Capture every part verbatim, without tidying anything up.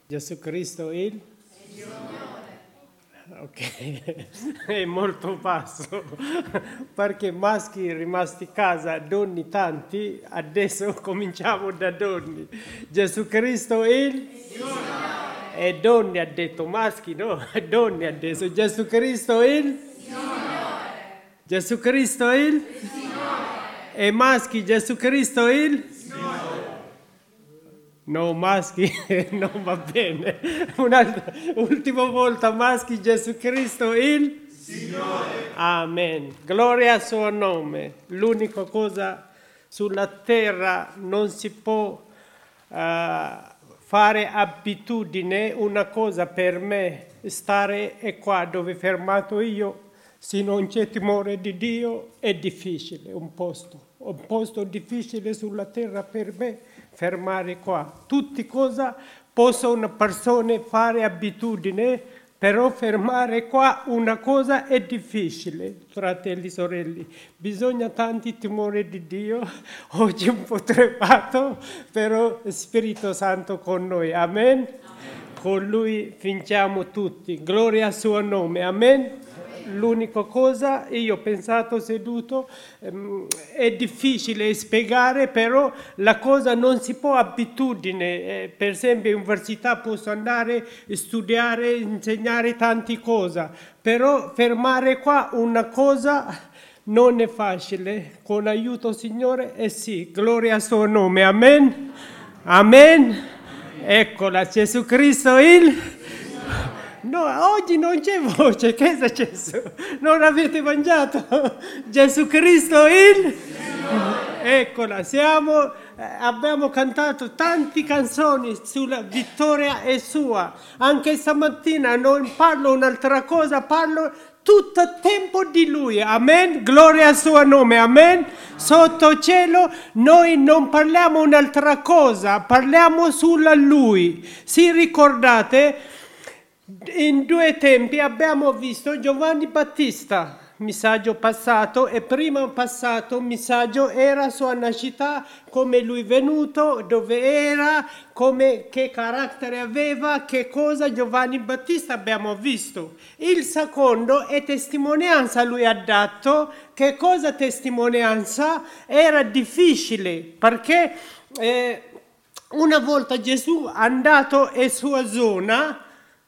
Gesù Cristo il Signore. Ok, è molto basso, perché maschi rimasti a casa, donne tanti, adesso cominciamo da donne. Gesù Cristo il Signore. E donne ha detto, maschi no, donne adesso. Gesù Cristo il Signore. Gesù Cristo il Signore. E maschi, Gesù Cristo il Signore. No, maschi, non va bene. Un'altra, ultima volta, maschi, Gesù Cristo il Signore. Amen. Gloria al suo nome. L'unica cosa sulla terra non si può uh, fare abitudine. Una cosa per me, stare è qua dove fermato io, se non c'è timore di Dio, è difficile, un posto. Un posto difficile sulla terra per me, fermare qua. Tutte cose possono una persona fare abitudine, però fermare qua una cosa è difficile, fratelli e sorelle. Bisogna tanti timore di Dio, oggi un po' trepato, però Spirito Santo con noi, amen? Amen. Con Lui vinciamo tutti, gloria al suo nome, amen? L'unica cosa, io ho pensato seduto, ehm, è difficile spiegare, però la cosa non si può abitudine. Eh, per esempio in università posso andare a studiare, insegnare tante cose, però fermare qua una cosa non è facile. Con l'aiuto Signore, e eh sì, gloria al suo nome, amen? Amen? Eccola, Gesù Cristo il... No, oggi non c'è voce, che è successo? Non avete mangiato? Gesù Cristo il... Eccola, siamo, eh, abbiamo cantato tante canzoni sulla vittoria è sua. Anche stamattina non parlo un'altra cosa, parlo tutto il tempo di Lui. Amen, gloria al suo nome, amen. Sotto cielo noi non parliamo un'altra cosa, parliamo sulla Lui. Si ricordate... In due tempi abbiamo visto Giovanni Battista, messaggio passato, e prima passato messaggio era sua nascita, come lui è venuto, dove era, come, che carattere aveva, che cosa Giovanni Battista abbiamo visto. Il secondo è testimonianza, lui ha dato. Che cosa testimonianza? Era difficile, perché eh, una volta Gesù è andato in sua zona,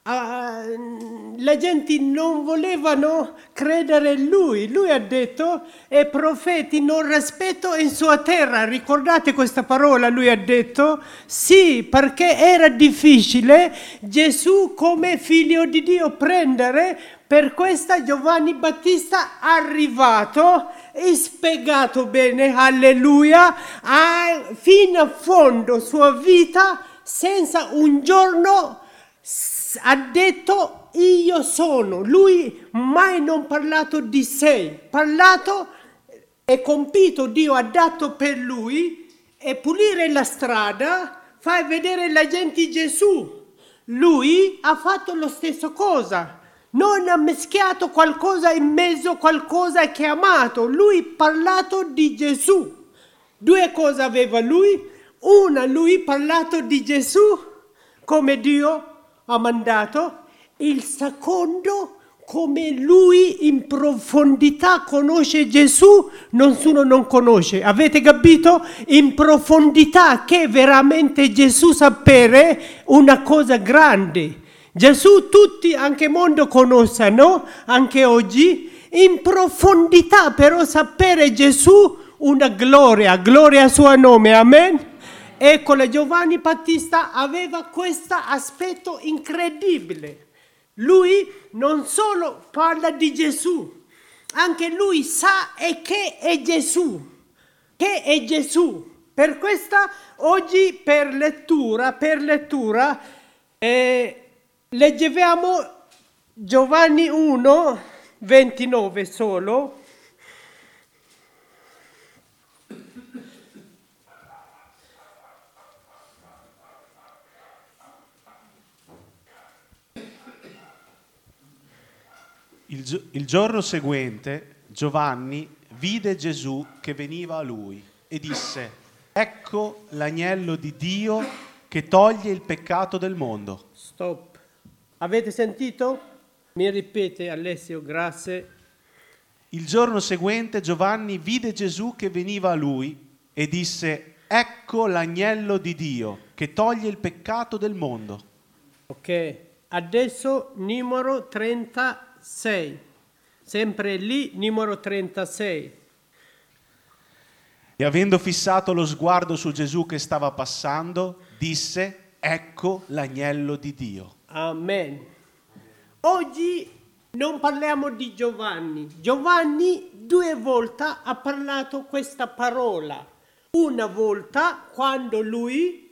Uh, la gente non volevano credere in lui. Lui ha detto, e profeti non rispetto in sua terra. Ricordate questa parola? Lui ha detto sì, perché era difficile Gesù come figlio di Dio prendere. Per questo Giovanni Battista è arrivato e spiegato bene, alleluia, ha fino a fondo sua vita senza un giorno ha detto io sono. Lui mai non parlato di sé, parlato e compito Dio ha dato per lui, e pulire la strada, fai vedere la gente Gesù. Lui ha fatto lo stesso cosa, non ha mischiato qualcosa in mezzo, qualcosa è chiamato. Lui ha parlato di Gesù. Due cose aveva lui. Una, lui ha parlato di Gesù come Dio ha mandato. Il secondo, come lui in profondità conosce Gesù, nessuno non conosce. Avete capito? In profondità, che veramente Gesù sapere una cosa grande. Gesù tutti, anche il mondo conoscono, anche oggi. In profondità però sapere Gesù una gloria, gloria al suo nome, amen? Ecco, Giovanni Battista aveva questo aspetto incredibile. Lui non solo parla di Gesù, anche lui sa e che è Gesù, che è Gesù. Per questo oggi per lettura, per lettura, eh, leggiamo Giovanni uno, ventinove solo. Il, gio- il giorno seguente Giovanni vide Gesù che veniva a lui e disse: ecco l'agnello di Dio che toglie il peccato del mondo. Stop. Avete sentito? Mi ripete Alessio, grazie. Il giorno seguente Giovanni vide Gesù che veniva a lui e disse: ecco l'agnello di Dio che toglie il peccato del mondo. Ok, adesso numero trentasei, sempre lì numero trentasei. E avendo fissato lo sguardo su Gesù che stava passando, disse: ecco l'agnello di Dio. Amen. Oggi non parliamo di Giovanni. Giovanni due volte ha parlato questa parola. Una volta quando lui,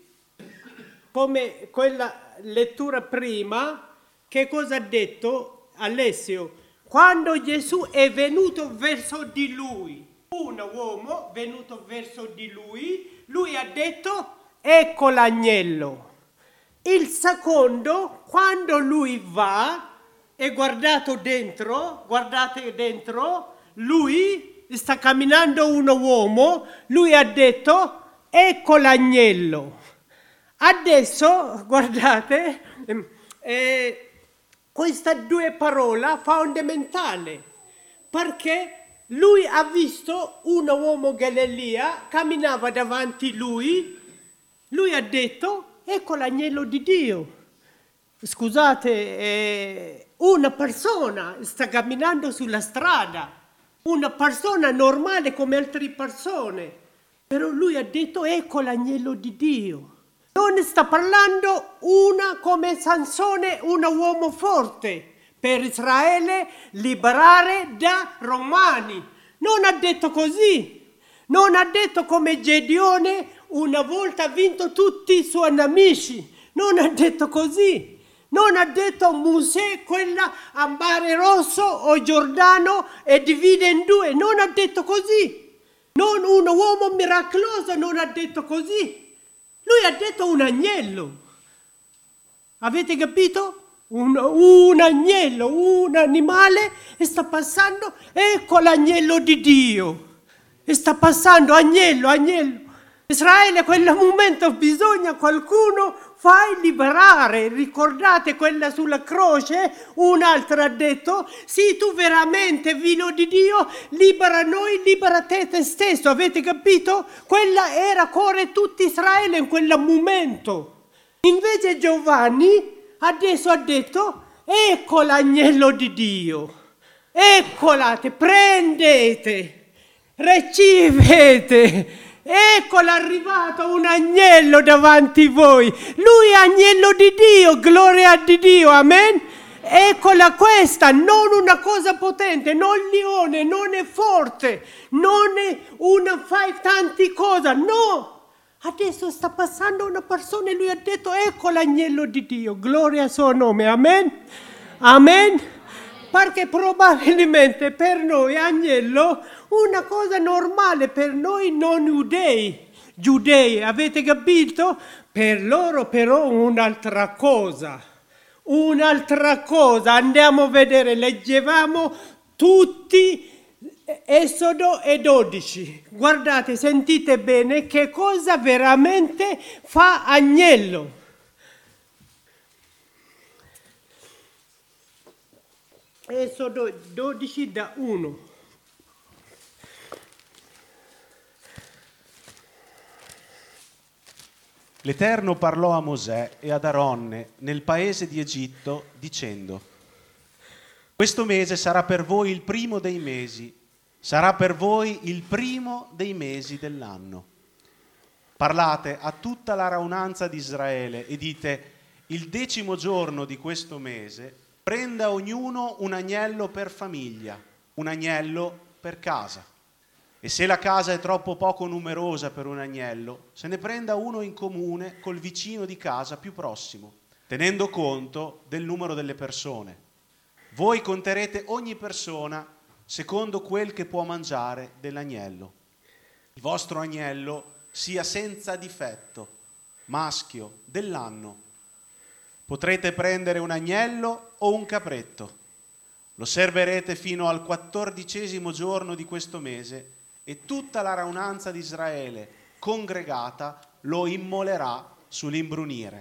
come quella lettura prima, che cosa ha detto Alessio? Quando Gesù è venuto verso di lui, un uomo venuto verso di lui, lui ha detto: ecco l'agnello. Il secondo, quando lui va e guardato dentro, guardate dentro, lui sta camminando un uomo, lui ha detto: ecco l'agnello. Adesso, guardate, eh, queste due parole fondamentali, perché lui ha visto un uomo Galilea, camminava davanti lui, lui ha detto: ecco l'agnello di Dio. Scusate, eh, una persona sta camminando sulla strada, una persona normale come altre persone, però lui ha detto: ecco l'agnello di Dio. Non sta parlando una come Sansone, un uomo forte per Israele liberare da Romani. Non ha detto così. Non ha detto come Gedeone una volta ha vinto tutti i suoi nemici. Non ha detto così. Non ha detto Mosè quella a Mare Rosso o Giordano e divide in due. Non ha detto così. Non un uomo miracoloso non ha detto così. Lui ha detto un agnello. Avete capito? Un, un agnello, un animale e sta passando. Ecco l'agnello di Dio. E sta passando agnello, agnello. Israele, a quel momento bisogna qualcuno fai liberare. Ricordate quella sulla croce? Un altro ha detto: sì, tu veramente, figlio di Dio, libera noi, libera te, te stesso. Avete capito? Quella era cuore tutto Israele in quel momento. Invece Giovanni adesso ha detto: ecco l'agnello di Dio. Eccolate, prendete, ricevete. Eccolo arrivato un agnello davanti a voi. Lui è agnello di Dio, gloria a Dio, amen. Eccola questa, non una cosa potente, non leone, non è forte, non è una fai tante cose, no. Adesso sta passando una persona e lui ha detto: ecco l'agnello di Dio, gloria al suo nome, amen, amen. Perché probabilmente per noi agnello una cosa normale, per noi non giudei, giudei, avete capito? Per loro però un'altra cosa, un'altra cosa, andiamo a vedere, leggevamo tutti Esodo e dodici, guardate, sentite bene che cosa veramente fa agnello. Esodo dodici da uno. L'Eterno parlò a Mosè e ad Aronne nel paese di Egitto, dicendo: questo mese sarà per voi il primo dei mesi, sarà per voi il primo dei mesi dell'anno. Parlate a tutta la raunanza di Israele e dite: il decimo giorno di questo mese prenda ognuno un agnello per famiglia, un agnello per casa. E se la casa è troppo poco numerosa per un agnello, se ne prenda uno in comune col vicino di casa più prossimo, tenendo conto del numero delle persone. Voi conterete ogni persona secondo quel che può mangiare dell'agnello. Il vostro agnello sia senza difetto, maschio, dell'anno. Potrete prendere un agnello o un capretto. Lo serberete fino al quattordicesimo giorno di questo mese e tutta la raunanza di Israele congregata lo immolerà sull'imbrunire,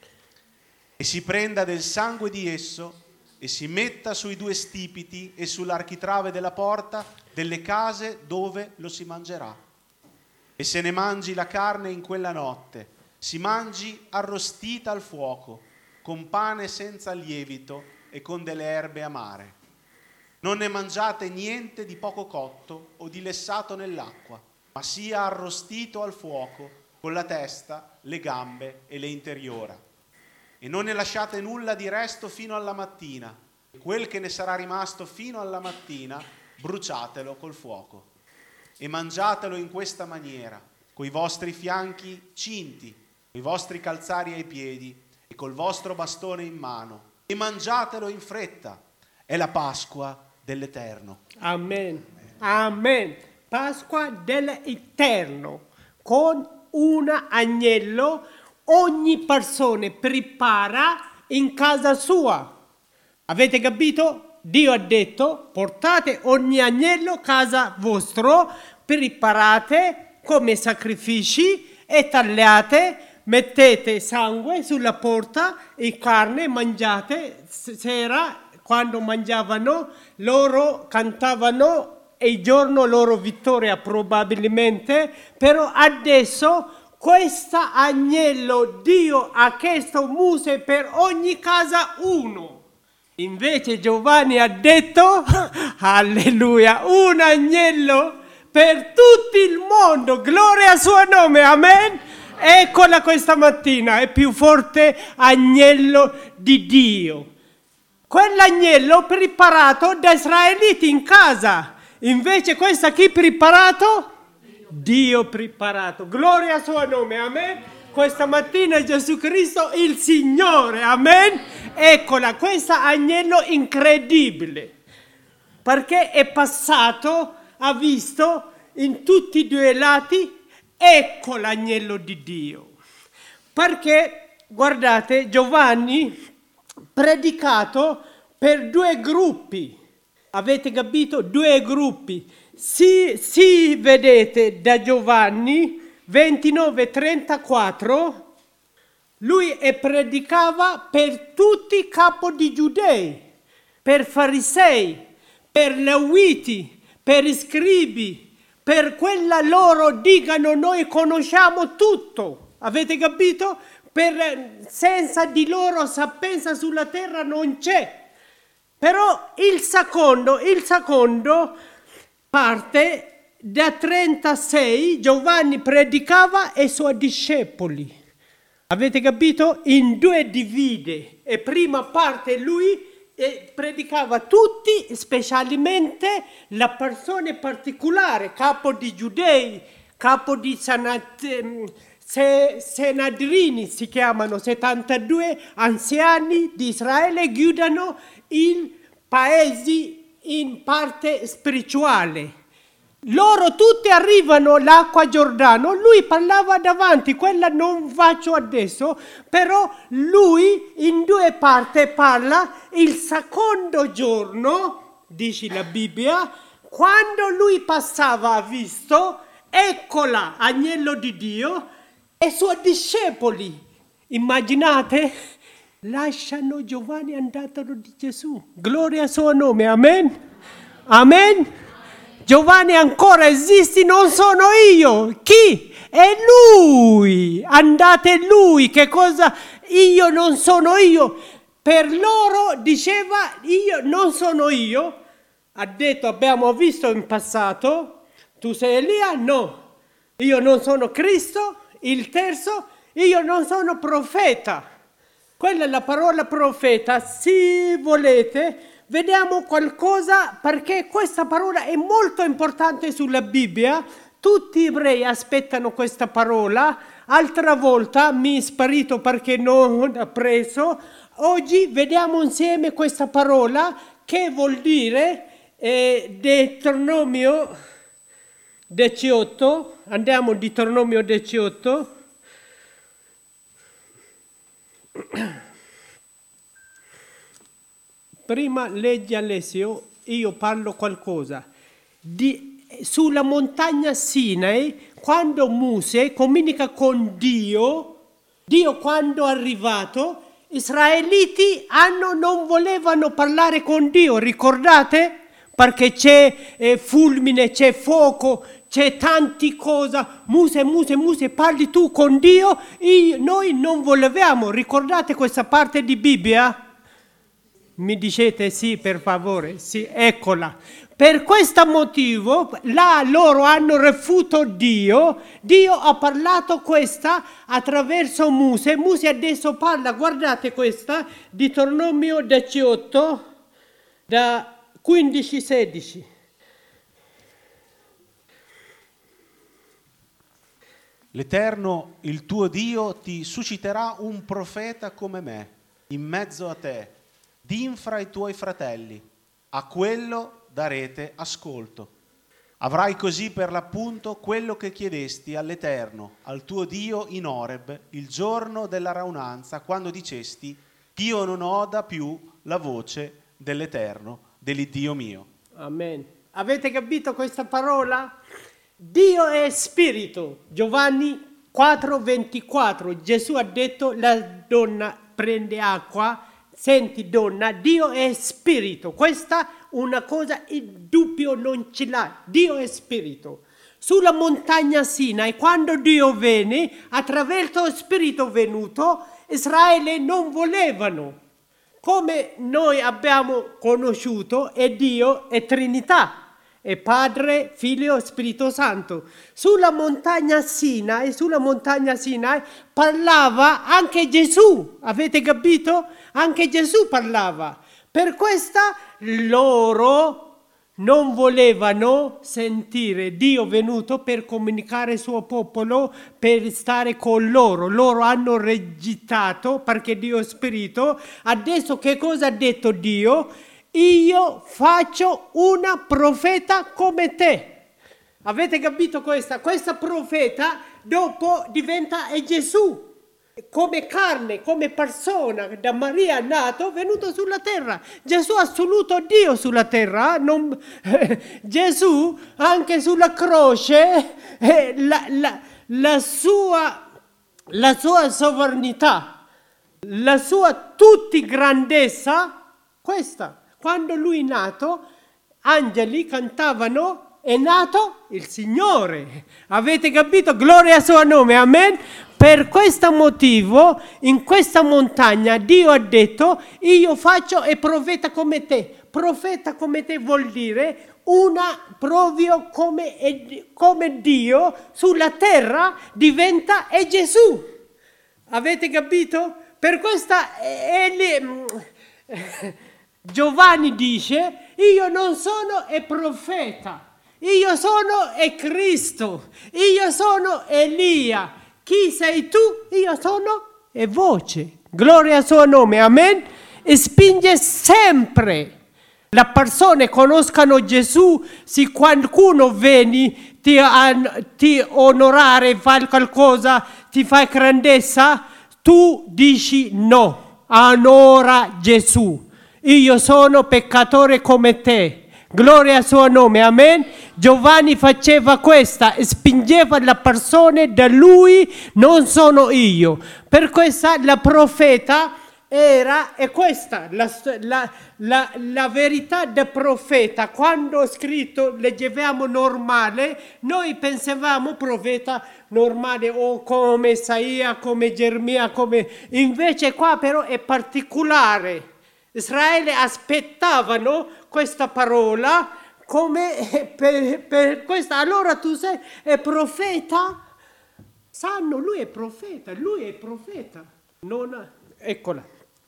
e si prenda del sangue di esso e si metta sui due stipiti e sull'architrave della porta delle case dove lo si mangerà. E se ne mangi la carne in quella notte, si mangi arrostita al fuoco, con pane senza lievito e con delle erbe amare. Non ne mangiate niente di poco cotto o di lessato nell'acqua, ma sia arrostito al fuoco con la testa, le gambe e le interiora. E non ne lasciate nulla di resto fino alla mattina. Quel che ne sarà rimasto fino alla mattina, bruciatelo col fuoco. E mangiatelo in questa maniera, coi vostri fianchi cinti, coi vostri calzari ai piedi e col vostro bastone in mano. E mangiatelo in fretta. È la Pasqua dell'Eterno. Amen. Amen. Pasqua dell'Eterno. Con un agnello ogni persona prepara in casa sua. Avete capito? Dio ha detto: portate ogni agnello a casa vostro, preparate come sacrifici e tagliate, mettete sangue sulla porta e carne, mangiate. Sera, quando mangiavano, loro cantavano e il giorno loro vittoria probabilmente, però adesso questo agnello Dio ha chiesto Mosè per ogni casa uno. Invece Giovanni ha detto, alleluia, un agnello per tutto il mondo, gloria al suo nome, amen. Eccola questa mattina, è più forte agnello di Dio. Quell'agnello preparato da israeliti in casa, invece questa chi preparato? Dio preparato, gloria al suo nome, amen. Questa mattina Gesù Cristo il Signore, amen. Eccola, questo agnello incredibile, perché è passato, ha visto in tutti e due i lati, ecco l'agnello di Dio. Perché, guardate, Giovanni predicato per due gruppi, avete capito? Due gruppi. Si, si vedete da Giovanni ventinove trentaquattro, lui e predicava per tutti i capi di giudei, per farisei, per leviti, per scribi, per quella loro dicano noi conosciamo tutto, avete capito? Per, senza di loro sapienza sulla terra non c'è. Però il secondo, il secondo parte da trentasei, Giovanni predicava e i suoi discepoli. Avete capito? In due divide. E prima parte lui e predicava tutti, specialmente la persona particolare, capo di giudei, capo di sanat, se, senadrini si chiamano, settantadue anziani di Israele guidano il paese in parte spirituale. Loro tutti arrivano all'acqua Giordano, lui parlava davanti, quella non faccio adesso, però lui in due parti parla il secondo giorno, dice la Bibbia, quando lui passava ha visto, eccola, agnello di Dio, e i suoi discepoli, immaginate, lasciano Giovanni andatelo di Gesù, gloria al suo nome, amen, amen. Giovanni ancora esiste, non sono io. Chi? È lui. Andate lui. Che cosa? Io non sono io. Per loro diceva io non sono io. Ha detto abbiamo visto in passato. Tu sei Elia? No. Io non sono Cristo. Il terzo, io non sono profeta. Quella è la parola profeta. Se volete, vediamo qualcosa, perché questa parola è molto importante sulla Bibbia. Tutti gli ebrei aspettano questa parola. Altra volta mi è sparito perché non ho preso. Oggi vediamo insieme questa parola che vuol dire eh, Deuteronomio diciotto. Andiamo a Deuteronomio diciotto. Prima leggi Alessio, io parlo qualcosa. Di, sulla montagna Sinai, quando Mosè comunica con Dio, Dio quando è arrivato, gli israeliti hanno, non volevano parlare con Dio, ricordate? Perché c'è eh, fulmine, c'è fuoco, c'è tante cose, Muse, Muse, Muse, parli tu con Dio, io, noi non volevamo, ricordate questa parte di Bibbia? Mi dicete sì, per favore, sì, eccola. Per questo motivo, là loro hanno refuto Dio, Dio ha parlato questa attraverso Muse, Muse adesso parla, guardate questa, Deuteronomio diciotto, da quindici sedici. L'Eterno, il tuo Dio, ti susciterà un profeta come me, in mezzo a te, d'infra i tuoi fratelli. A quello darete ascolto. Avrai così per l'appunto quello che chiedesti all'Eterno, al tuo Dio in Oreb, il giorno della raunanza, quando dicesti: io non oda più la voce dell'Eterno, dell'Iddio mio. Amen. Avete capito questa parola? Dio è spirito. Giovanni quattro ventiquattro. Gesù ha detto: la donna prende acqua. Senti donna, Dio è spirito. Questa una cosa il dubbio non ce l'ha. Dio è spirito. Sulla montagna Sinai, quando Dio venne, attraverso lo spirito venuto, Israele non volevano. Come noi abbiamo conosciuto, è Dio, è Trinità, è Padre, Figlio e Spirito Santo. Sulla montagna Sinai, sulla montagna Sinai parlava anche Gesù, avete capito? Anche Gesù parlava. Per questa loro non volevano sentire Dio venuto per comunicare il suo popolo, per stare con loro. Loro hanno rigettato perché Dio è spirito. Adesso che cosa ha detto Dio? Io faccio una profeta come te. Avete capito questa? Questa profeta dopo diventa è Gesù. Come carne, come persona, da Maria è nato, venuto sulla terra. Gesù ha assoluto Dio sulla terra. Non, eh, Gesù anche sulla croce, eh, la, la, la, sua, la sua sovranità, la sua tutti grandezza, questa. Quando lui è nato, angeli cantavano: è nato il Signore. Avete capito? Gloria al suo nome, amen. Per questo motivo, in questa montagna, Dio ha detto: io faccio e profeta come te. Profeta come te vuol dire una proprio come, come Dio sulla terra diventa è Gesù. Avete capito? Per questa è, è, è, Giovanni dice: io non sono è profeta, io sono è Cristo, io sono Elia. Chi sei tu? Io sono è voce. Gloria al suo nome, amen. E spinge sempre. Le persone conoscano Gesù se qualcuno viene ti, ti onorare, fa qualcosa, ti fa grandezza, tu dici no, onora Gesù. Io sono peccatore come te. Gloria al suo nome, amen. Giovanni faceva questa e spingeva le persone da lui, non sono io. Per questa la profeta era, è questa, la, la, la, la verità del profeta. Quando ho scritto, leggevamo normale, noi pensavamo profeta normale o come Isaia, come Geremia, come... invece qua però è particolare. Israele aspettavano questa parola come per, per questa. Allora tu sei è profeta? Sanno, lui è profeta, lui è profeta. Non, eccola.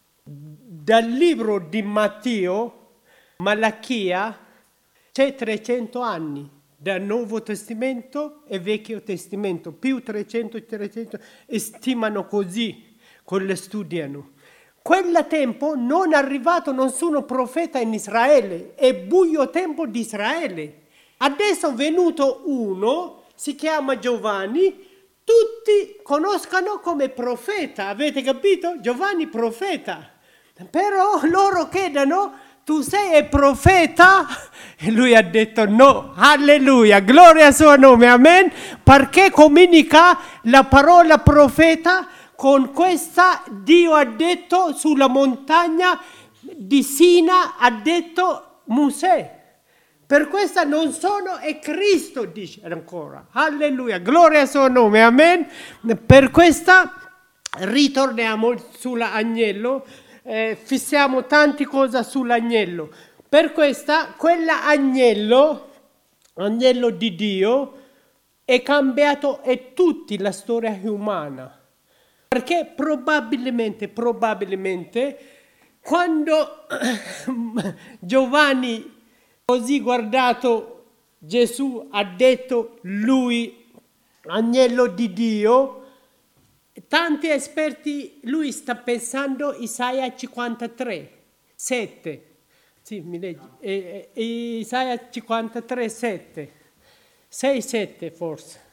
Dal libro di Matteo, Malachia, c'è trecento anni. Dal Nuovo Testamento e Vecchio Testamento. Più trecento, trecento, stimano così, quello studiano. Quel tempo non è arrivato nessuno profeta in Israele, è buio tempo di Israele. Adesso è venuto uno, si chiama Giovanni, tutti conoscono come profeta, avete capito? Giovanni profeta. Però loro chiedono: tu sei profeta? E lui ha detto no, alleluia, gloria al suo nome, amen. Perché comunica la parola profeta. con questa Dio ha detto sulla montagna di Sina, ha detto Mosè. Per questa non sono, è Cristo, dice ancora. Alleluia, gloria al suo nome, amen. Per questa ritorniamo sull'agnello, eh, fissiamo tante cose sull'agnello. Per questa, quell'agnello, agnello di Dio, è cambiato è tutta la storia umana. Perché probabilmente, probabilmente, quando Giovanni così guardato Gesù ha detto lui, agnello di Dio, tanti esperti, lui sta pensando Isaia cinquantatré, sette. Sì, mi leggi. E, e, Isaia cinquantatré, sette. sei, sette forse.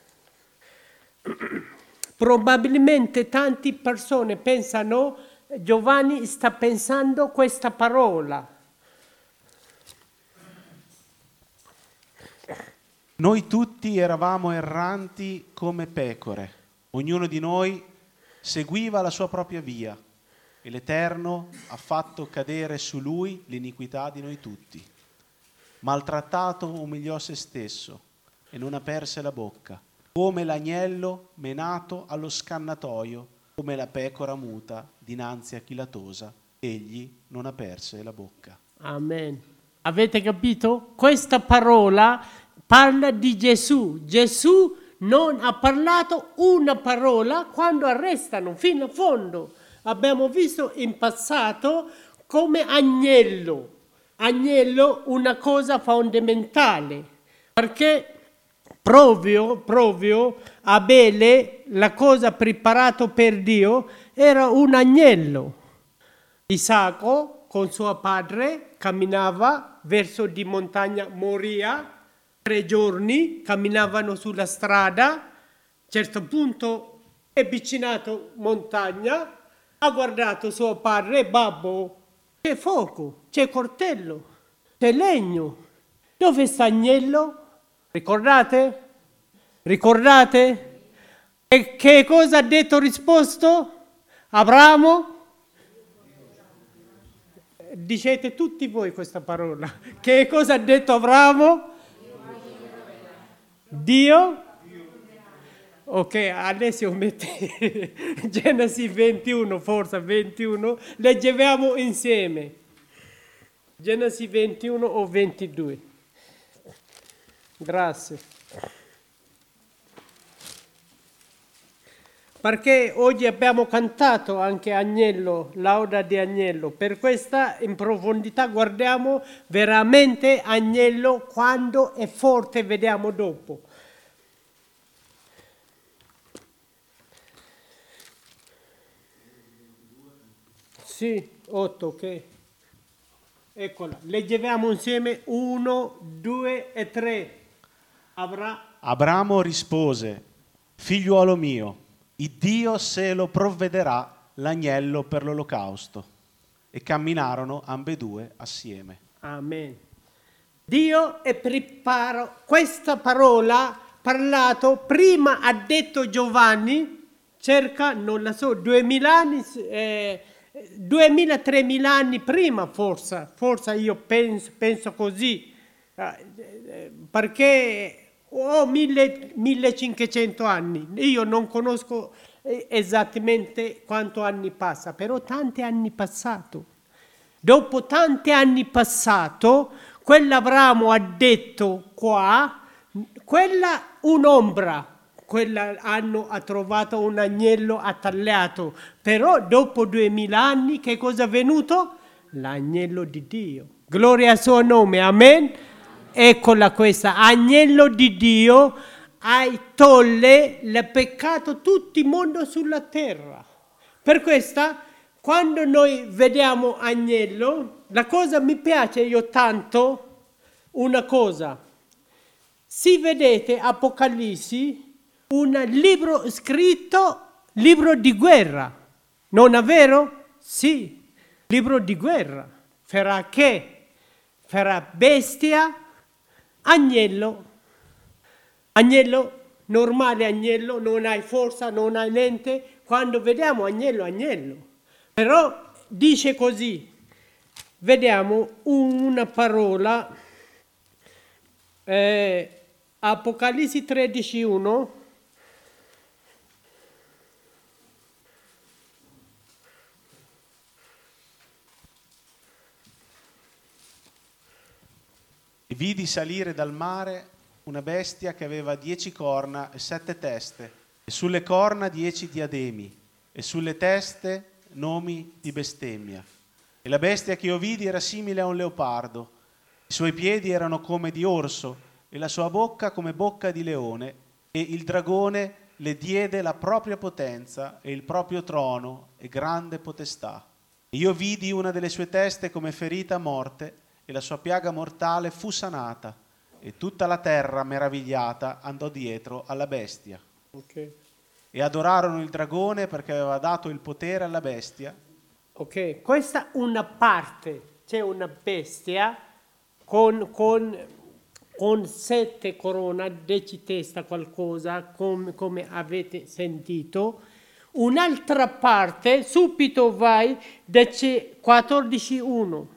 Probabilmente tante persone pensano, Giovanni sta pensando questa parola. Noi tutti eravamo erranti come pecore, ognuno di noi seguiva la sua propria via e l'Eterno ha fatto cadere su lui l'iniquità di noi tutti. Maltrattato umiliò se stesso e non aperse la bocca, come l'agnello menato allo scannatoio, come la pecora muta dinanzi a chi la tosa, egli non aperse la bocca. Amen. Avete capito? Questa parola parla di Gesù. Gesù non ha parlato una parola quando arrestano fino a fondo. Abbiamo visto in passato come agnello. Agnello una cosa fondamentale, perché proprio, proprio Abele, la cosa preparata per Dio, era un agnello. Isacco con suo padre camminava verso di montagna Moria, tre giorni camminavano sulla strada, a un certo punto è avvicinato montagna, ha guardato suo padre, babbo, c'è fuoco, c'è coltello, c'è legno, dove sta l'agnello? Ricordate? Ricordate? E che cosa ha detto risposto? Abramo? Dicete tutti voi questa parola. Che cosa ha detto Abramo? Dio? Ok, adesso mette Genesi ventuno, forse ventuno, leggiamo insieme. Genesi ventuno o ventidue. Grazie. Perché oggi abbiamo cantato anche Agnello, l'Auda di Agnello. Per questa in profondità guardiamo veramente Agnello quando è forte, vediamo dopo. Sì, otto, ok. Eccola, leggiamo insieme uno, due e tre. Avrà... Abramo rispose, figliuolo mio, il Dio se lo provvederà l'agnello per l'olocausto. E camminarono ambedue assieme. Amen. Dio è preparato, questa parola parlato, prima ha detto Giovanni, circa, non la so, duemila anni, eh, duemila tremila anni prima forse, forse io penso, penso così, eh, perché ho mille, millecinquecento anni, io non conosco esattamente quanto anni passa, però tanti anni passato. Dopo tanti anni passato, quell'Abramo ha detto qua, quella un'ombra, quell'anno ha trovato un agnello attagliato, però dopo duemila anni che cosa è venuto? L'agnello di Dio. Gloria al suo nome, amen? Eccola questa, agnello di Dio, hai tolle il peccato tutto il mondo sulla terra. Per questa, quando noi vediamo agnello, la cosa mi piace io tanto, una cosa, si vedete Apocalisse, un libro scritto, libro di guerra, non è vero? Sì, libro di guerra, farà che? Farà bestia, agnello, agnello, normale agnello, non hai forza, non hai niente, quando vediamo agnello, agnello. Però dice così, vediamo una parola, eh, Apocalisse tredici uno. E vidi salire dal mare una bestia che aveva dieci corna e sette teste, e sulle corna dieci diademi, e sulle teste nomi di bestemmia. E la bestia che io vidi era simile a un leopardo, i suoi piedi erano come di orso, e la sua bocca come bocca di leone, e il dragone le diede la propria potenza e il proprio trono e grande potestà. E io vidi una delle sue teste come ferita a morte, e la sua piaga mortale fu sanata, e tutta la terra meravigliata andò dietro alla bestia. Okay. E adorarono il dragone perché aveva dato il potere alla bestia. Ok, questa è una parte, c'è una bestia con, con, con sette corona, dieci testa qualcosa, come, come avete sentito. Un'altra parte, subito vai, quattordici uno.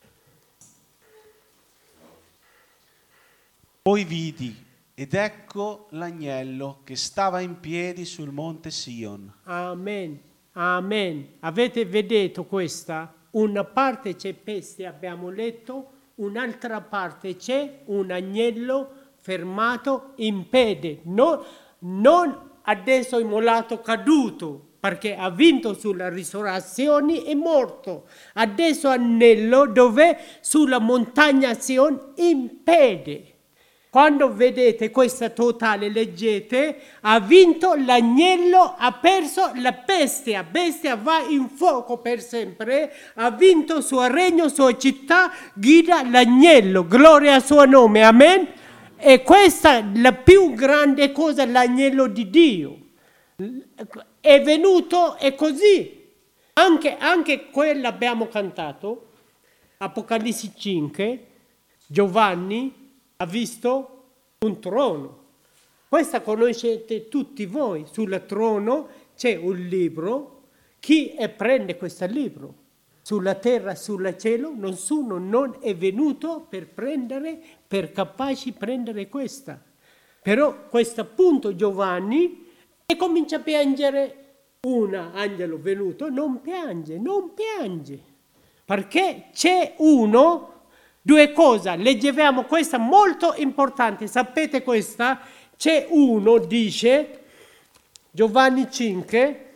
Poi vidi, ed ecco l'agnello che stava in piedi sul monte Sion. Amen, amen. Avete veduto questa? Una parte c'è bestia, abbiamo letto, un'altra parte c'è un agnello fermato in piedi, no, non adesso immolato, caduto, perché ha vinto sulla risurrezione e morto. Adesso agnello dove? Sulla montagna Sion in piedi. Quando vedete questa totale, leggete, ha vinto l'agnello, ha perso la bestia. Bestia va in fuoco per sempre, ha vinto il suo regno, sua città, guida l'agnello. Gloria al suo nome, amen. E questa è la più grande cosa, l'agnello di Dio. È venuto e così. Anche, anche quello abbiamo cantato, Apocalisse cinque, Giovanni ha visto un trono. Questa conoscete tutti voi. Sul trono c'è un libro. Chi è prende questo libro? Sulla terra, sul cielo, nessuno non è venuto per prendere, per capaci prendere questa. Però questo punto Giovanni e comincia a piangere. Un angelo venuto non piange, non piange. Perché c'è uno. Due cose, leggevamo questa molto importante, sapete questa? C'è uno, dice, Giovanni cinque,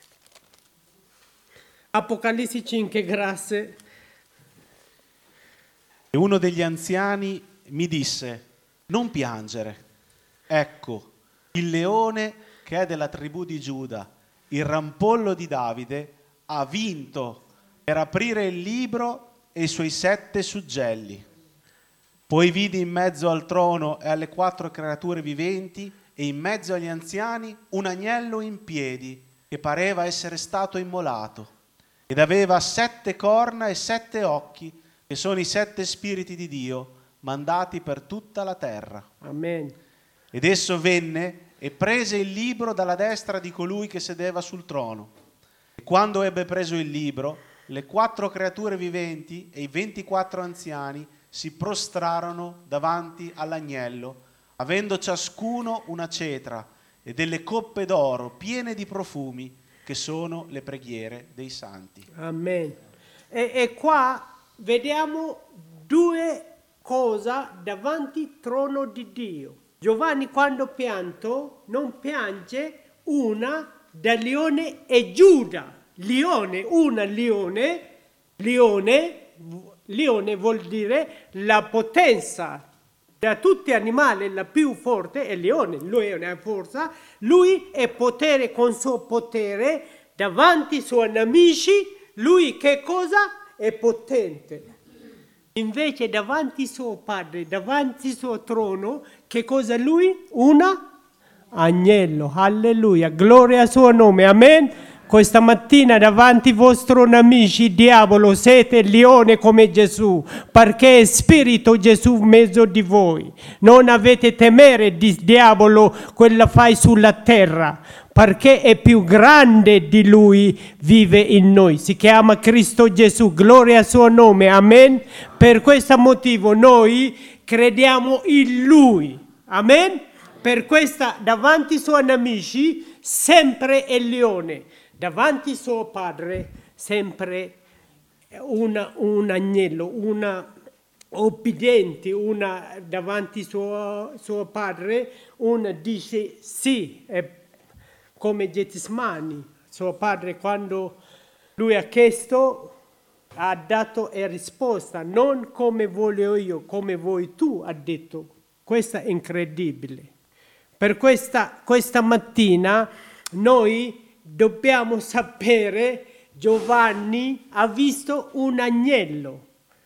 Apocalisse cinque, grazie. E uno degli anziani mi disse, non piangere, ecco, il leone che è della tribù di Giuda, il rampollo di Davide, ha vinto per aprire il libro e i suoi sette suggelli. Poi vidi in mezzo al trono e alle quattro creature viventi e in mezzo agli anziani un agnello in piedi che pareva essere stato immolato ed aveva sette corna e sette occhi che sono i sette spiriti di Dio mandati per tutta la terra. Amen. Ed esso venne e prese il libro dalla destra di colui che sedeva sul trono. E quando ebbe preso il libro, le quattro creature viventi e i ventiquattro anziani si prostrarono davanti all'agnello, avendo ciascuno una cetra e delle coppe d'oro piene di profumi, che sono le preghiere dei santi. Amen. E, e qua vediamo due cose davanti al trono di Dio. Giovanni quando pianto non piange una da leone e Giuda. Leone, una leone, leone, leone vuol dire la potenza. Da tutti gli animali la più forte è il leone, lui è una forza, lui è potere con suo potere davanti ai suoi nemici, lui che cosa? È potente. Invece davanti al suo padre, davanti al suo trono, che cosa lui? Una agnello, alleluia, gloria al suo nome, amen. Questa mattina davanti ai vostri nemici, diavolo, siete leone come Gesù, perché è spirito Gesù in mezzo di voi. Non avete temere di diavolo, quella fai sulla terra, perché è più grande di lui, vive in noi. Si chiama Cristo Gesù, gloria al suo nome, amen. Per questo motivo noi crediamo in lui, amen. Per questo davanti ai suoi amici sempre è leone, davanti a suo padre sempre una, un agnello, una obbediente, una davanti a suo, suo padre, una dice sì, è come Getsemani, suo padre quando lui ha chiesto ha dato e risposta, non come voglio io, come vuoi tu, ha detto. Questo è incredibile. Per questa, questa mattina noi dobbiamo sapere, Giovanni ha visto un agnello.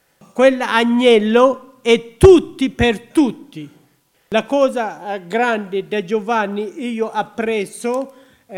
Quell'agnello è tutti per tutti. La cosa grande da Giovanni io ho appreso,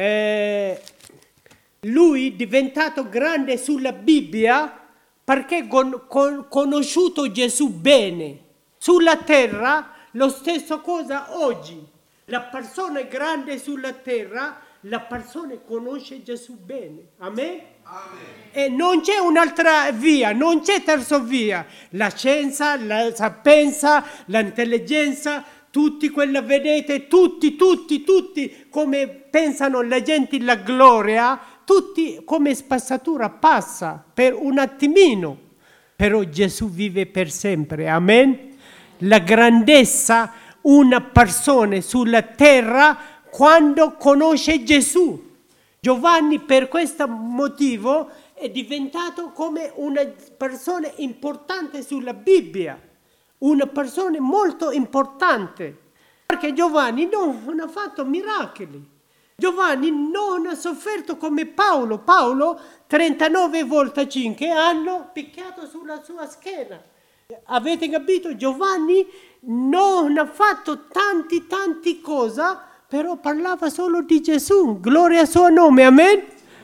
eh, lui è diventato grande sulla Bibbia perché con, con, conosciuto Gesù bene. Sulla terra lo stesso cosa oggi. La persona è grande sulla terra, la persona conosce Gesù bene. Amen? Amen. E non c'è un'altra via, non c'è terza via. La scienza, la sapienza, l'intelligenza, tutti quella vedete, tutti, tutti, tutti, come pensano la gente la gloria, tutti come spazzatura passa per un attimino. Però Gesù vive per sempre. Amen? La grandezza, una persona sulla terra quando conosce Gesù. Giovanni per questo motivo è diventato come una persona importante sulla Bibbia, una persona molto importante, perché Giovanni non ha fatto miracoli. Giovanni non ha sofferto come Paolo. Paolo trentanove volte cinque hanno picchiato sulla sua schiena. Avete capito? Giovanni non ha fatto tanti tanti cose, però parlava solo di Gesù. Gloria al suo nome, amen?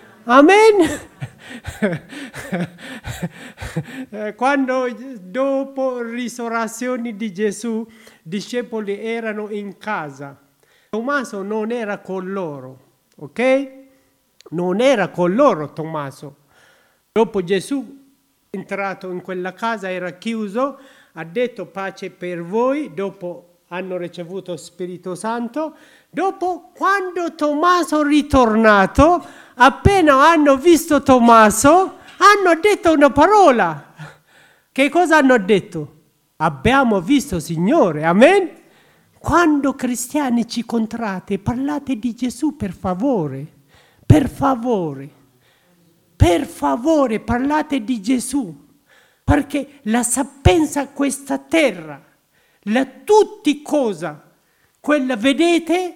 Amen? Quando dopo la risurrezione di Gesù, i discepoli erano in casa. Tommaso non era con loro, ok? Non era con loro Tommaso. Dopo Gesù è entrato in quella casa, era chiuso, ha detto pace per voi, dopo hanno ricevuto Spirito Santo. Dopo, quando Tommaso è ritornato, appena hanno visto Tommaso, hanno detto una parola. Che cosa hanno detto? Abbiamo visto Signore, amen? Quando cristiani ci incontrate, parlate di Gesù per favore, per favore, per favore parlate di Gesù, perché la sapienza questa terra, la tutti cosa, quella vedete,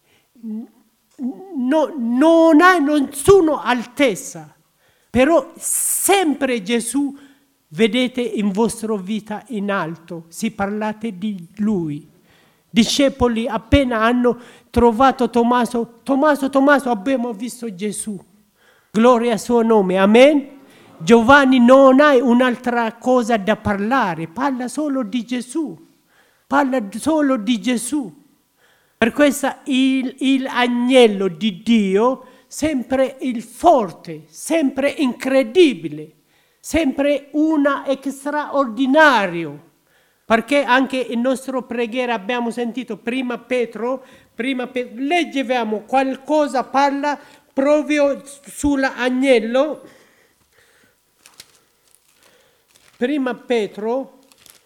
no, non ha nessuna altezza, però sempre Gesù vedete in vostra vita in alto, si parlate di Lui. Discepoli appena hanno trovato Tommaso, Tommaso, Tommaso, abbiamo visto Gesù. Gloria al suo nome, amen? Giovanni non ha un'altra cosa da parlare, parla solo di Gesù, parla solo di Gesù. Per questo il, il agnello di Dio, sempre il forte, sempre incredibile, sempre una straordinario. Perché anche in nostro preghiera abbiamo sentito prima Pietro, prima Pietro, leggevamo qualcosa, parla proprio sull'agnello. Prima Pietro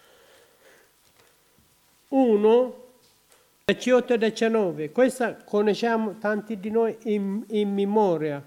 uno, diciotto e diciannove, questa conosciamo tanti di noi in, in memoria.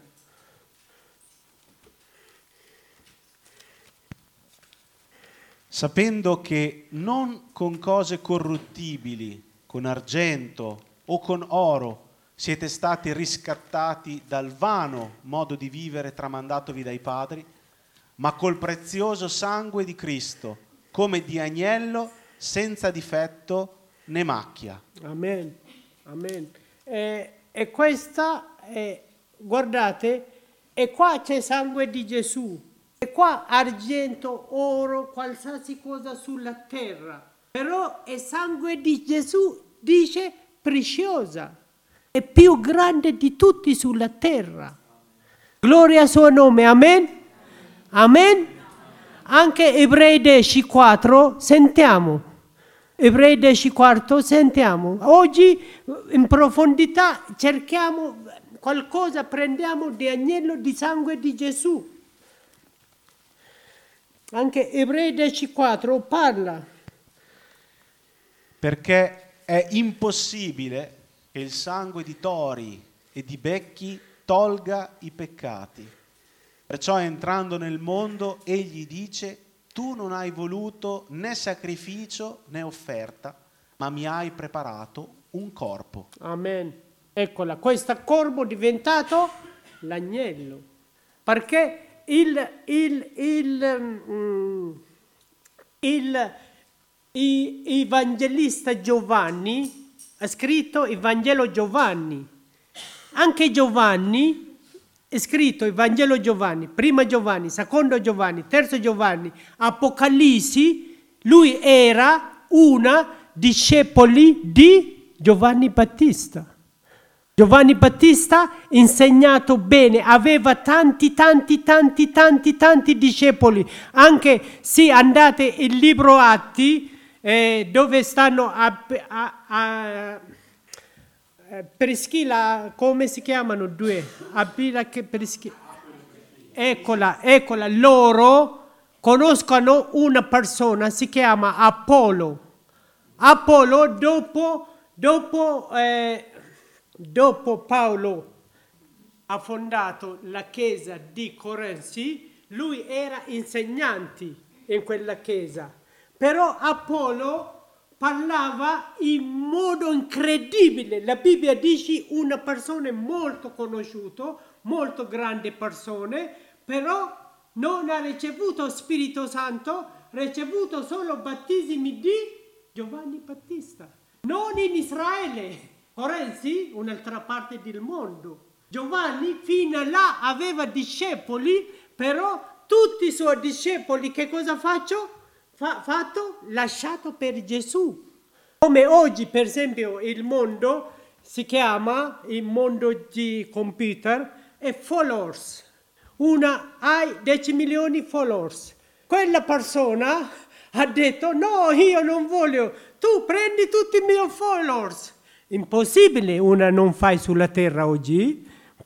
Sapendo che non con cose corruttibili, con argento o con oro, siete stati riscattati dal vano modo di vivere tramandatovi dai padri, ma col prezioso sangue di Cristo, come di agnello senza difetto né macchia. Amen, amen. E, e questa, è, guardate, e qua c'è sangue di Gesù. E qua argento, oro, qualsiasi cosa sulla terra. Però è sangue di Gesù, dice, preziosa. è più grande di tutti sulla terra. Gloria al suo nome, amen? Amen? Anche Ebrei dieci quattro, sentiamo. Ebrei dieci quattro, sentiamo. Oggi in profondità cerchiamo qualcosa, prendiamo di agnello di sangue di Gesù. Anche Ebrei dieci quattro parla. Perché è impossibile che il sangue di tori e di becchi tolga i peccati. Perciò entrando nel mondo egli dice: tu non hai voluto né sacrificio né offerta, ma mi hai preparato un corpo. Amen. Eccola, questo corpo è diventato l'agnello. Perché il, il, il, mm, il, il evangelista Giovanni ha scritto il Vangelo Giovanni. Anche Giovanni è scritto il Vangelo Giovanni, prima Giovanni, secondo Giovanni, terzo Giovanni, Apocalisse. Lui era una discepoli di Giovanni Battista. Giovanni Battista insegnato bene, aveva tanti, tanti, tanti, tanti, tanti discepoli. Anche se andate il libro Atti, eh, dove stanno a, a, a Prischilla, come si chiamano due? Abila che Prischilla. Eccola, eccola, loro conoscono una persona, si chiama Apollo. Apollo dopo, dopo, eh, dopo Paolo ha fondato la chiesa di Corinzi, lui era insegnante in quella chiesa. Però Apollo parlava in modo incredibile. La Bibbia dice una persona molto conosciuta, molto grande persona, però non ha ricevuto Spirito Santo, ha ricevuto solo battesimi di Giovanni Battista. Non in Israele, Corinzi, un'altra parte del mondo. Giovanni fino a là aveva discepoli, però tutti i suoi discepoli che cosa faccio? Fa, fatto lasciato per Gesù. Come oggi per esempio il mondo si chiama, il mondo di computer, è followers. Una hai dieci milioni di followers. Quella persona ha detto no, io non voglio, tu prendi tutti i miei followers. Impossibile una non fai sulla terra oggi,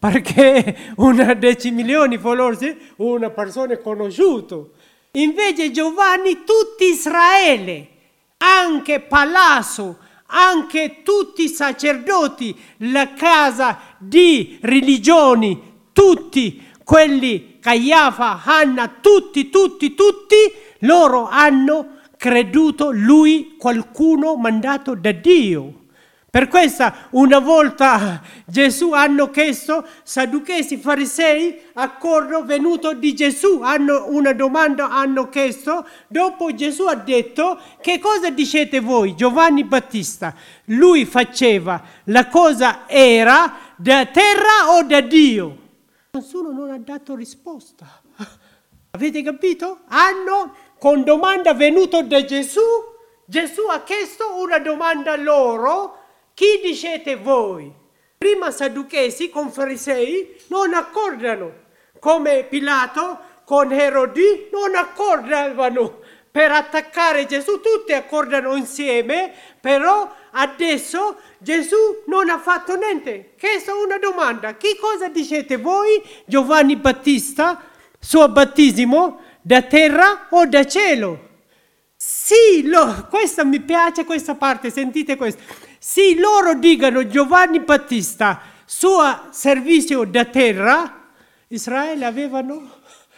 perché una dieci milioni di followers una persona conosciuta. Invece Giovanni, tutti Israele, anche Palazzo, anche tutti i sacerdoti, la casa di religioni, tutti quelli, Caiafa, Anna, tutti, tutti, tutti, loro hanno creduto lui qualcuno mandato da Dio. Per questo una volta Gesù hanno chiesto, Sadduchesi, Farisei, accordo venuto di Gesù, hanno una domanda, hanno chiesto, dopo Gesù ha detto, che cosa dicete voi? Giovanni Battista, lui faceva, la cosa era da terra o da Dio? Nessuno non ha dato risposta. Avete capito? Hanno, con domanda venuto da Gesù, Gesù ha chiesto una domanda a loro, chi dicete voi? Prima Sadduchesi con Farisei non accordano, come Pilato con Erodi non accordavano per attaccare Gesù, tutti accordano insieme, però adesso Gesù non ha fatto niente. Questa è una domanda, che cosa dicete voi? Giovanni Battista, suo battesimo, da terra o da cielo? Sì, lo, questa mi piace, questa parte, sentite questo. Se loro dicono Giovanni Battista, suo servizio da terra, Israele avevano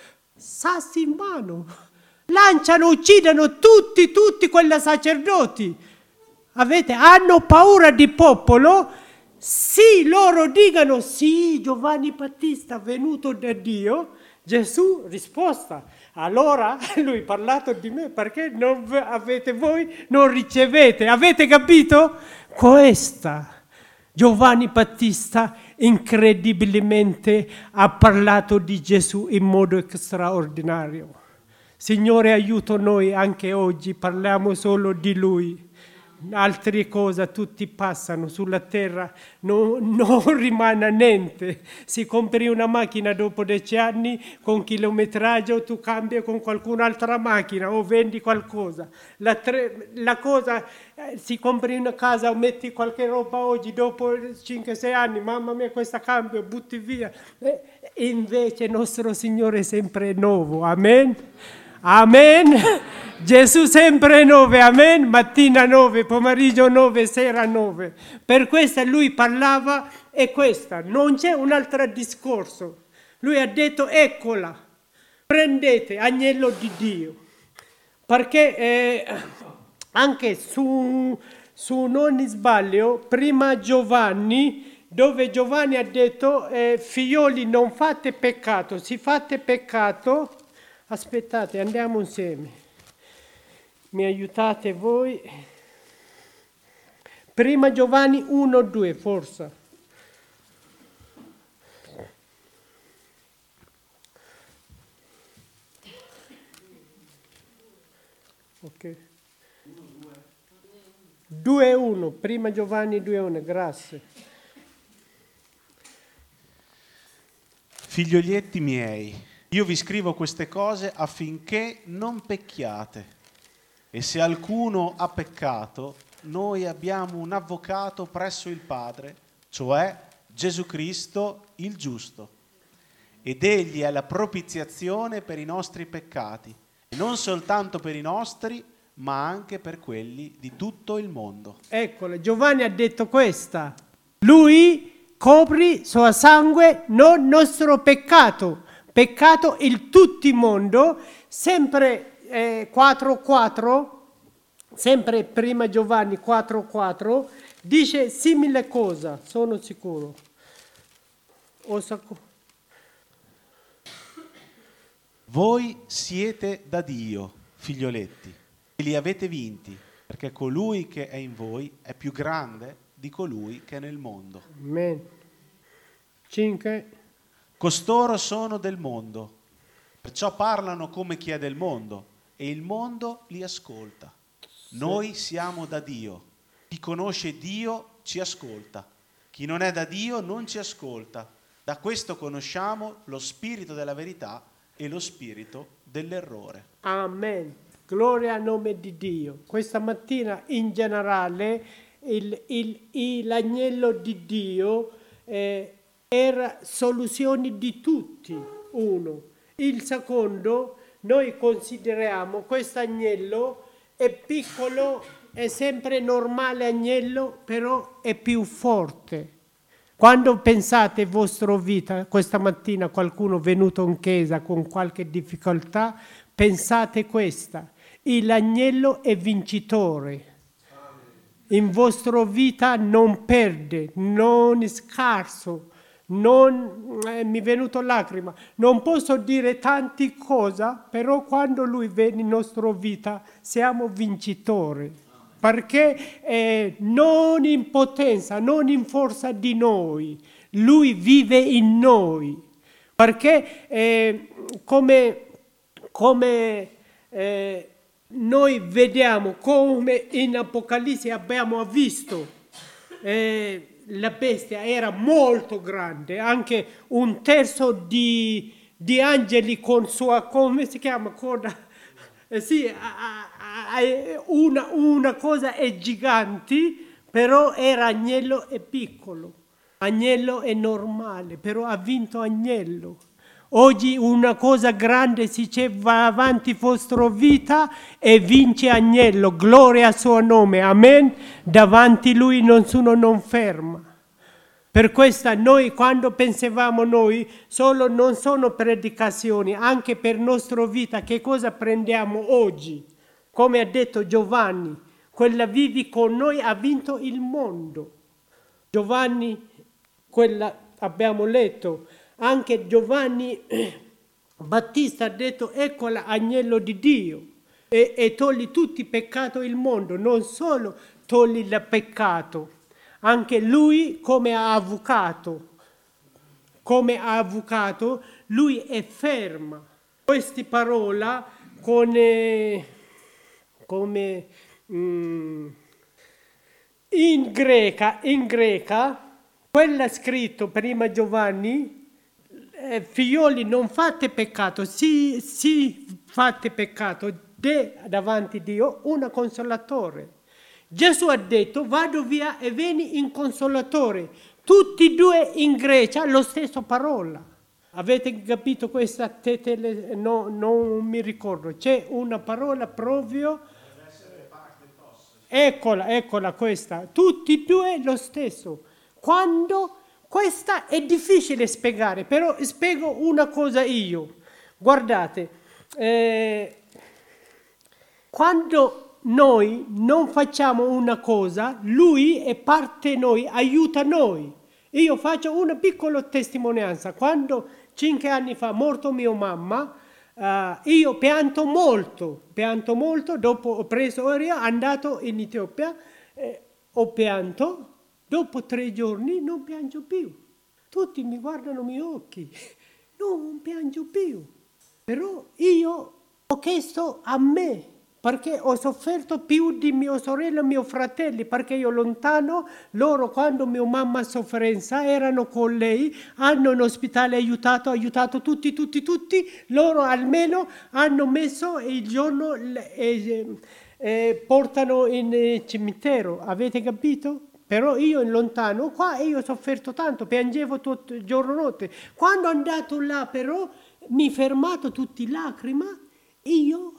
sassi in mano. Lanciano, uccidono tutti, tutti quei sacerdoti. Avete, hanno paura di popolo. Se loro dicono sì, Giovanni Battista venuto da Dio, Gesù risposta. Allora lui ha parlato di me perché non avete voi, non ricevete. Avete capito? Questa Giovanni Battista incredibilmente ha parlato di Gesù in modo straordinario. Signore, aiuta noi anche oggi, parliamo solo di Lui. altre cose, tutti passano sulla terra, no, non rimane niente. Se compri una macchina dopo dieci anni con chilometraggio, tu cambi con qualcun'altra macchina o vendi qualcosa. La, tre, la cosa, eh, se compri una casa o metti qualche roba oggi, dopo cinque sei anni, mamma mia questa cambio, butti via. Eh, invece il nostro Signore è sempre nuovo, amen? Amen. Gesù sempre nove, amen, mattina nove, pomeriggio nove, sera nove. Per questo lui parlava e questa, non c'è un altro discorso. Lui ha detto eccola, prendete agnello di Dio. Perché eh, anche su, su non sbaglio, prima Giovanni, dove Giovanni ha detto eh, figlioli non fate peccato, se fate peccato... Aspettate, andiamo insieme. Mi aiutate voi? Prima Giovanni uno due, forse. Ok. due uno, prima Giovanni due uno, grazie. Figlioletti miei, io vi scrivo queste cose affinché non pecchiate. E se qualcuno ha peccato, noi abbiamo un avvocato presso il Padre, cioè Gesù Cristo il giusto. Ed egli è la propiziazione per i nostri peccati, e non soltanto per i nostri, ma anche per quelli di tutto il mondo. Eccola, Giovanni ha detto questa. Lui copri suo sangue non nostro peccato. Peccato il tutto il mondo, sempre eh, quattro quattro, sempre prima Giovanni quattro quattro, dice simile cosa, sono sicuro. O sacco. Voi siete da Dio, figlioletti, e li avete vinti, perché colui che è in voi è più grande di colui che è nel mondo. Amen. cinque. Costoro sono del mondo, perciò parlano come chi è del mondo, e il mondo li ascolta. Noi siamo da Dio. Chi conosce Dio ci ascolta. Chi non è da Dio non ci ascolta. Da questo conosciamo lo spirito della verità e lo spirito dell'errore. Amen. Gloria al nome di Dio. Questa mattina in generale il, il, il, l'agnello di Dio eh, era soluzione di tutti, uno. Il secondo, noi consideriamo questo agnello è piccolo, è sempre normale agnello, però è più forte. Quando pensate alla vostra vita, questa mattina qualcuno è venuto in chiesa con qualche difficoltà, pensate questa, l'agnello è vincitore. In vostra vita non perde, non è scarso. Non, eh, mi è venuto lacrima, non posso dire tante cose, però quando lui viene in nostra vita siamo vincitori, perché eh, non in potenza, non in forza di noi, lui vive in noi, perché eh, come, come eh, noi vediamo, come in Apocalisse abbiamo visto, eh, la bestia era molto grande, anche un terzo di, di angeli con sua, come si chiama, coda, eh, sì, a, a, a, una, una cosa è gigante, però era agnello e piccolo, agnello è normale, però ha vinto agnello. Oggi una cosa grande si dice va avanti vostra vita e vince agnello, gloria al suo nome, amen. Davanti lui nessuno non ferma. Per questo noi quando pensavamo noi solo non sono predicazioni, anche per nostra vita che cosa prendiamo oggi? Come ha detto Giovanni, quella vivi con noi ha vinto il mondo. Giovanni, quella abbiamo letto. Anche Giovanni Battista ha detto ecco l'agnello di Dio e, e togli tutti i peccati del mondo, non solo togli il peccato, anche lui come avvocato, come avvocato lui è fermo. Queste parole con, eh, come, mm, In greca, in greca, quella scritto prima Giovanni, eh, figlioli non fate peccato, sì, sì fate peccato, de davanti a Dio un consolatore. Gesù ha detto vado via e vieni in consolatore. Tutti e due in Grecia lo stesso parola. Avete capito questa? Tetele? No, non mi ricordo. C'è una parola proprio. Eccola, eccola questa. Tutti e due lo stesso. Quando questa è difficile spiegare, però spiego una cosa io. Guardate, eh, quando noi non facciamo una cosa, lui è parte di noi, aiuta noi. Io faccio una piccola testimonianza. Quando cinque anni fa è morto mia mamma, uh, io pianto molto, pianto molto, dopo ho preso aereo, andato in Etiopia, eh, ho pianto, dopo tre giorni non piango più. Tutti mi guardano i miei occhi, non piango più. Però io ho chiesto a me, perché ho sofferto più di mia sorella e mio fratello, perché io lontano, loro quando mia mamma sofferenza erano con lei, hanno in ospedale aiutato, aiutato tutti, tutti, tutti, loro almeno hanno messo il giorno, eh, eh, portano in eh, cimitero, avete capito? Però io in lontano, qua io ho sofferto tanto, piangevo tutto il giorno notte. Quando sono andato là però, mi fermato tutti lacrime, io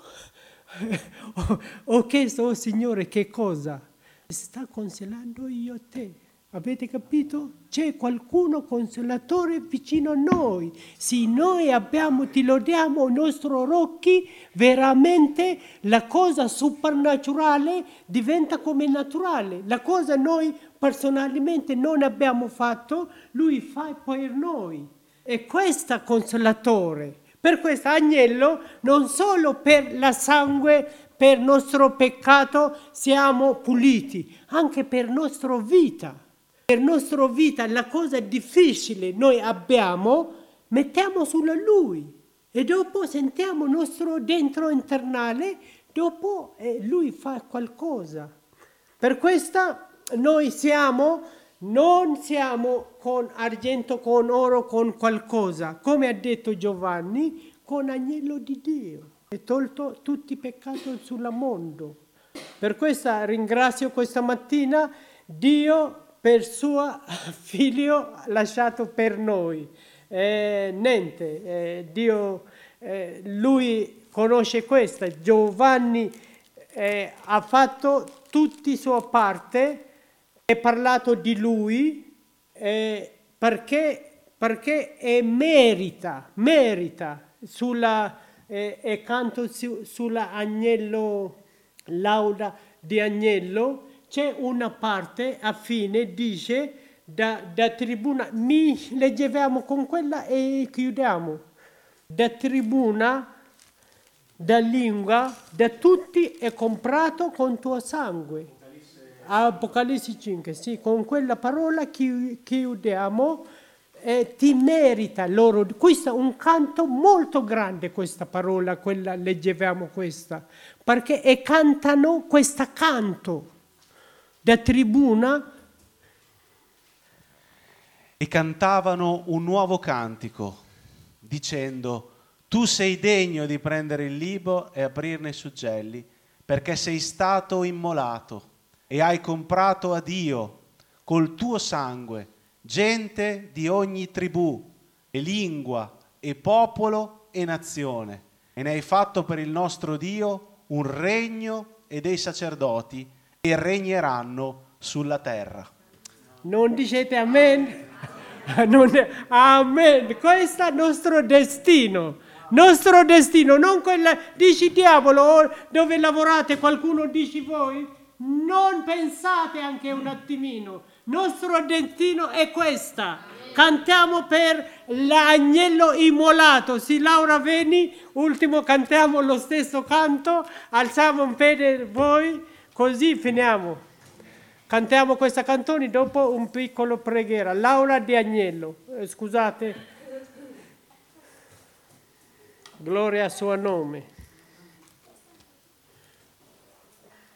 ho, ho chiesto, oh Signore, che cosa? Sta consolando io te. Avete capito? C'è qualcuno consolatore vicino a noi. Se noi abbiamo, ti lodiamo i nostri occhi, veramente la cosa supernaturale diventa come naturale. La cosa noi personalmente non abbiamo fatto, lui fa per noi. E questo consolatore. Per questo agnello, non solo per la sangue, per il nostro peccato siamo puliti, anche per la nostra vita. Per la nostra vita la cosa difficile noi abbiamo, mettiamo sulla lui e dopo sentiamo il nostro dentro internale, dopo eh, lui fa qualcosa. Per questo noi siamo, non siamo con argento, con oro, con qualcosa, come ha detto Giovanni, con agnello di Dio. E tolto tutti i peccati sul mondo. Per questo ringrazio questa mattina Dio per suo figlio lasciato per noi. Eh, niente, eh, Dio, eh, lui conosce questo. Giovanni eh, ha fatto tutta la sua parte, ha parlato di lui eh, perché, perché è merita, merita sulla, eh, e canto su, sulla Agnello, lauda di Agnello. C'è una parte a fine, dice, da, da tribuna, mi leggevamo con quella e chiudiamo. Da tribuna, da lingua, da tutti è comprato con tuo sangue. Apocalisse cinque, sì, con quella parola chi, chiudiamo, eh, ti merita loro. Questo è un canto molto grande, questa parola, quella leggevamo questa, perché e cantano questo canto. Da tribuna e cantavano un nuovo cantico dicendo: tu sei degno di prendere il libro e aprirne i suggelli, perché sei stato immolato e hai comprato a Dio col tuo sangue gente di ogni tribù e lingua e popolo e nazione, e ne hai fatto per il nostro Dio un regno e dei sacerdoti, e regneranno sulla terra. Non dicete amen? Non, amen. Questo è il nostro destino. Nostro destino, non quella, dici diavolo, dove lavorate, qualcuno dice voi? Non pensate anche un attimino. Nostro destino è questa. Cantiamo per l'agnello immolato. Sì, Laura, vieni, ultimo cantiamo lo stesso canto, alziamo un piede voi. Così finiamo. Cantiamo questa canzone dopo un piccolo preghiera. Laura di Agnello. Eh, scusate. Gloria al suo nome.